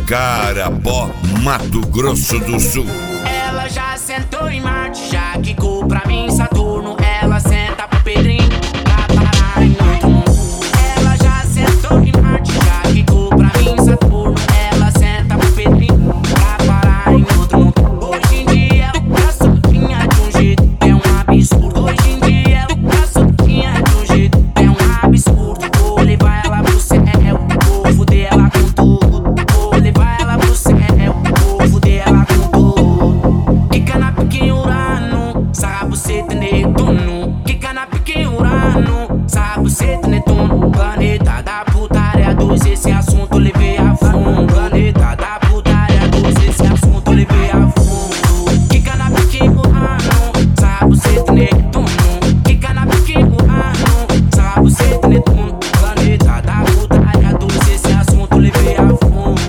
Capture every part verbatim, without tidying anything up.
Igarapó, Mato Grosso do Sul. Ela já sentou em Marte, já quicou pra mim Saturno. Ela senta pro Pedrinho pra parar em outro mundo. Ela já sentou em Marte, já quicou pra mim Saturno. Ela senta pro Pedrinho pra parar em outro mundo. Hoje em dia ela tá sozinha de um jeito que é um absurdo. Hoje em dia ela tá sozinha de um jeito que é um absurdo. Vou levar ela pro céu, vou fuder ela com tudo. Vou levar ela pro céu, vou fuder ela com tudo. Quica na pique em Urano, sabe você tem Netuno. Quica na pique em Urano, sabe você tem Netuno. Planeta da putaria dois, esse assunto eu levei a fundo. Planeta da putaria dois, esse assunto eu levei a fundo. Quica na pique em Urano, sabe você tem Netuno. Quica na pique em Urano, sabe você tem Netuno. Planeta da putaria dois, esse assunto eu levei a fundo.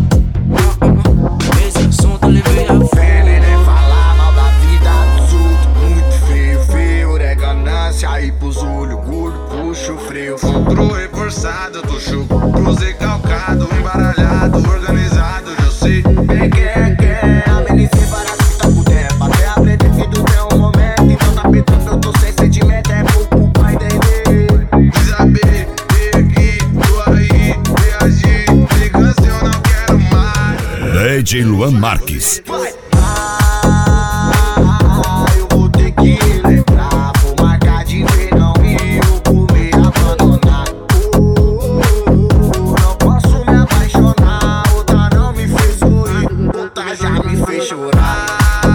Esse assunto eu levei a fundo. Aí pros olhos gordo, puxa o freio. Futuro reforçado, tô chuco. Cruze calcado, embaralhado, organizado, eu sei. Quem quer, quer, amenizei para se tá puder. Até aprender que tudo é um momento. Então tá petando, eu tô sem sentimento. É pouco pra entender. Saber, ter aqui, tô aí, reagir. Liga se eu não quero mais. D J Luan Marques. Vai. Ah, eu vou ter que lembrar. Vou marcar de ver, não ir, vou comer, abandonar. Oh, não posso me apaixonar. Outra não me fez sorrir, outra já me fez chorar.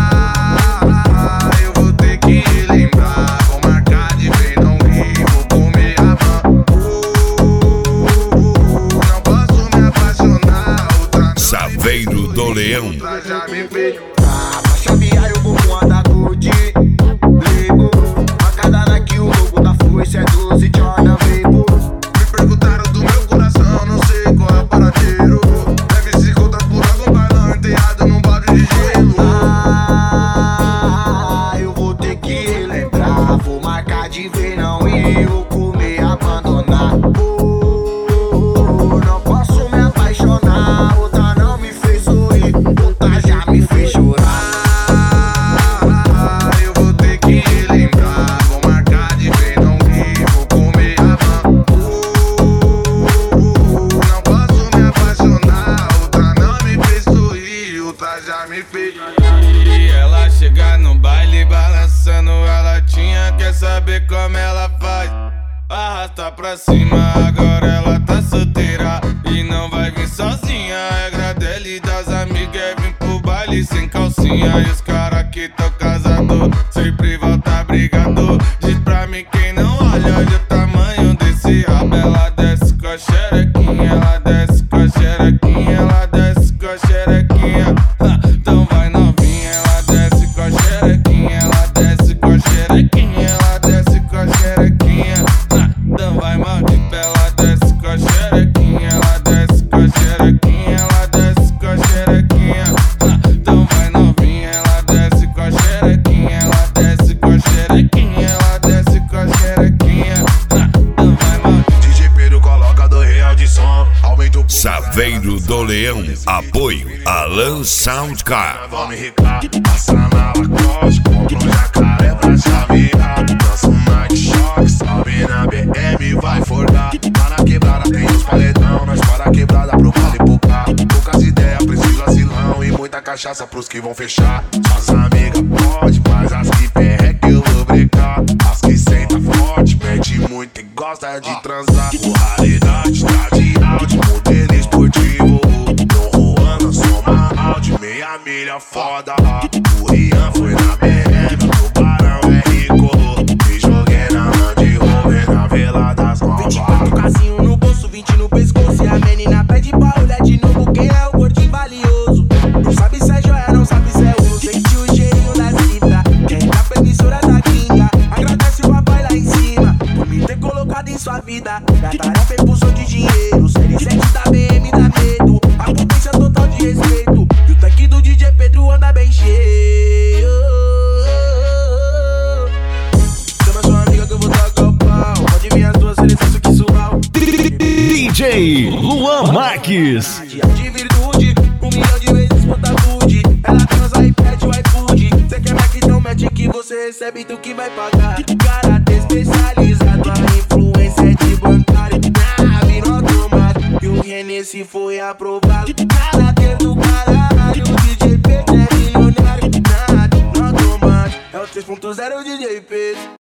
Eu vou ter que lembrar. Vou marcar de ver, não ir, vou comer, abandonar. Não posso me apaixonar. Outra não Saveiro do Leão. já me fez chorar. Pra chavear eu vou com a da Gold Label. Marcada Nike, o logo da foice é doze Jordan Vapor. Me perguntaram do meu coração, não sei qual é o paradeiro. Deve se contar por algum bailão enterrado num balde de gelo. Ah, eu vou ter que lembrar. Vou marcar de ver, não ir, vou comer, abandonar. Oh, não posso me apaixonar. Outra não me fez sorrir, outra já me fez chorar. Eu vou ter que lembrar. Vou marcar de ver, não ir, vou comer, abandonar. Não posso me apaixonar. Outra não me fez sorrir, outra já me fez chorar. E ela chega no baile balançando a latinha. Quer saber como ela faz? Arrasta pra cima, agora ela tá solteira e não vai vir sozinha. A regra dela e das amigas é vir pro baile sem calcinha. E os cara que tão casado sempre volta brigado. Diz pra mim quem não olha, olha o tamanho desse rabo. Ela desce com a xerequinha, ela desce com a xerequinha, ela desce com a xerequinha. Ha, então vai novinha, ela desce com a xerequinha, ela desce com a xerequinha, ela desce com a xerequinha. Ha, então vai maldita, ela desce com a xerequinha, ela desce com a xerequinha, ela desce com a xerequinha. Ha, então vai novinha, ela desce com a xerequinha, ela desce com a xerequinha, ela desce com a xerequinha. Ha, então vai maldita. D J Pedro coloca do real de som, aumenta o Saveiro do Leão. Apoio Alan Soundcar. Vamos ricar, passa na Lacoste, compra um jacaré pra chavear. Dança um night shock, sobe na B M, vai forgar. Lá na quebrada tem os paletão, nós para a quebrada pro vale pro carro. Poucas ideias, preciso asilão e muita cachaça pros que vão fechar. Suas amigas pode, mas as que perre que eu vou brincar. As que senta forte, mete muito e gosta de transar. O raridade tá de Audi, modelo esportivo. Tô voando, soma Audi, meia milha foda. O Rian foi na B M, no Barão é rico. Me joguei na Land Rover, na Vila das Novas. vinte e quatro casinho no bolso, vinte no pescoço. E a menina pede pra olhar de novo quem é o gordinho valioso. Não sabe se é joia, não sabe se é ouro. Sentiu o cheirinho da cifra, quem tá permissora da gringa. Agradece o papai lá em cima por me ter colocado em sua vida. Minha tarefa é impulsão de dinheiro. Série sete da B M dá medo. A potência total de respeito. E o tanque do D J Pedro anda bem cheio. Chama sua amiga que eu vou tacar o pau. Pode vir as duas seleções que suau. D J Luan Marques. De virtude. você recebe, tu que vai pagar. Caráter especializado, a influência é de bancário. Na vira automático, e o Hennessy foi aprovado. Caráter do caralho, o D J Pedro é milionário. Na, no automático, é o três ponto zero D J Pedro.